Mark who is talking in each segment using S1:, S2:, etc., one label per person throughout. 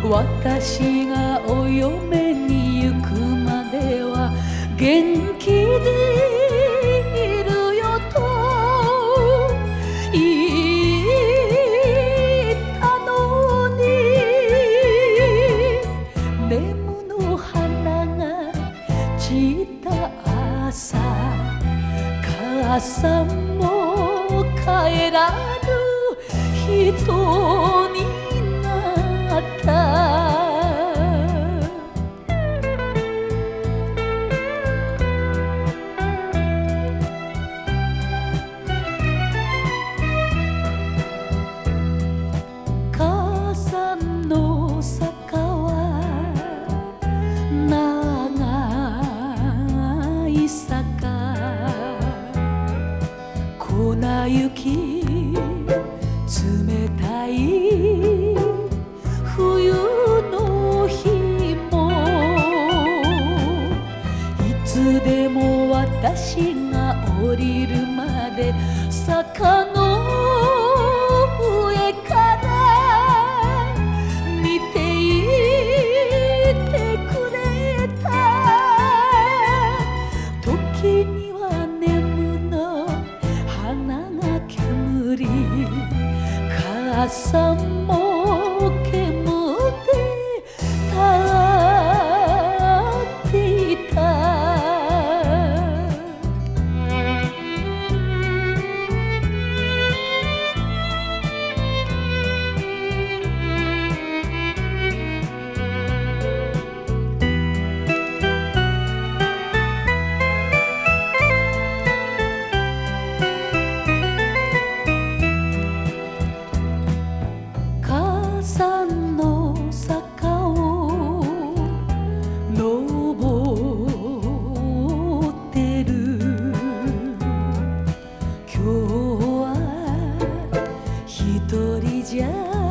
S1: 私がお嫁に行くまでは元気でいるよと言ったのに、レモの花が散った朝、母さんも帰らぬ人になった。母さんの坂は長い坂、粉雪冷たい冬の日も、いつでも私が降りるまで坂の上から見ていてくれた。時には眠の花が煙り、母さんも煙で立っていた。母さんの坂を登ってる、今日は一人じゃ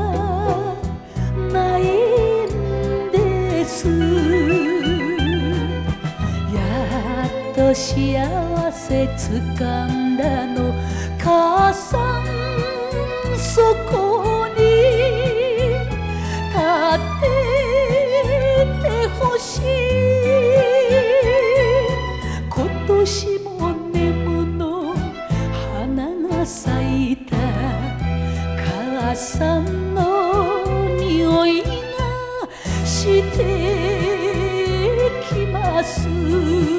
S1: ないんです。やっと幸せつかんだの、母さんそこに立っててほしい。今年もネモの花が咲いた、母さんの匂いがしてきます。